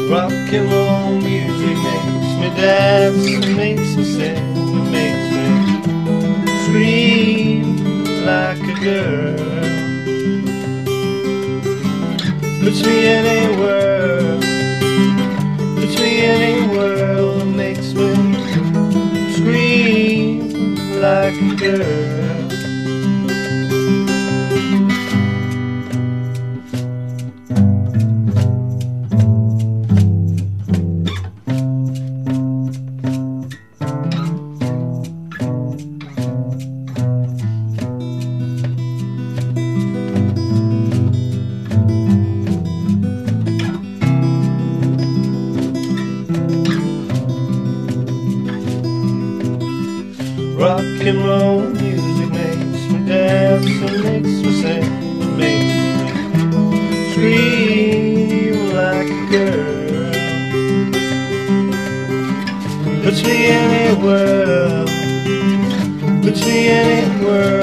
Rock and roll music makes me dance, it makes me sing, it makes me scream like a girl. Puts me in a world, puts me in a world that makes me scream like a girl. Rock and roll music makes me dance, it makes me sing, it makes me scream like a girl. Puts me in a world, puts me in a world